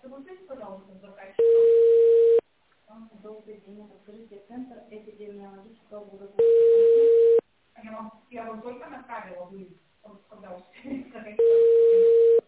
согласитесь, пожалуйста, с заказчиком? Добрый день, это открытие центр эпидемиологического благополучия. Я вам только направила, вы когда успели сказать.